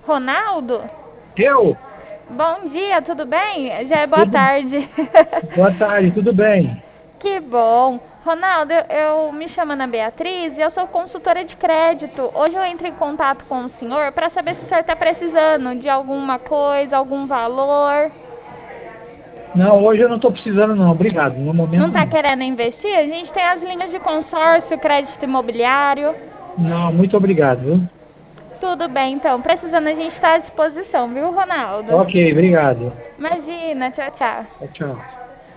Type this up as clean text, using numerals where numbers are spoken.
Ronaldo? Eu? Bom dia, tudo bem? Já é boa Tudo, tarde. boa tarde, tudo bem? Que bom. Ronaldo, eu me chamo Ana Beatriz e eu sou consultora de crédito. Hoje eu entro em contato com o senhor para saber se o senhor está precisando de alguma coisa, algum valor. Não, hoje eu não estou precisando não, obrigado. No Não momento está não. querendo investir? A gente tem as linhas de consórcio, crédito imobiliário. Não, muito obrigado, viu? Tudo bem, então. Precisando, a gente está à disposição, viu, Ronaldo? Ok, obrigado. Imagina, tchau, tchau. Tchau, tchau.